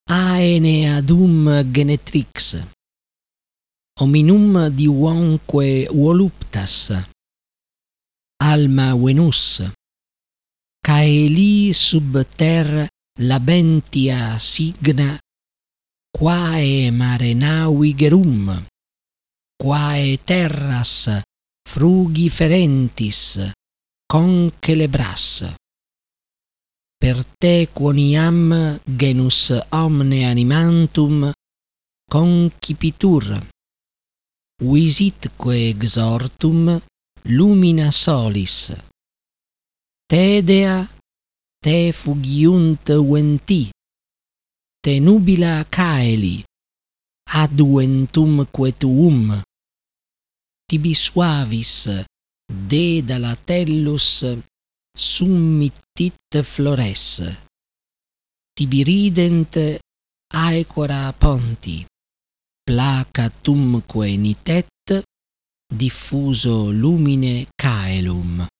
aeneadum genetrix, hominum divonque voluptas, alma Venus, caeli sub ter labentia signa, quae mare navigerum, quae terras frugiferentis concelebras. Per te quoniam genus omne animantum concipitur, visitque exortum lumina solis. Te dea, te fugiunt venti, te nubila caeli, aduentumque tuum, tibi suavis dedala tellus summittit flores, tibi rident aequora ponti, placatumque nitet diffuso lumine caelum.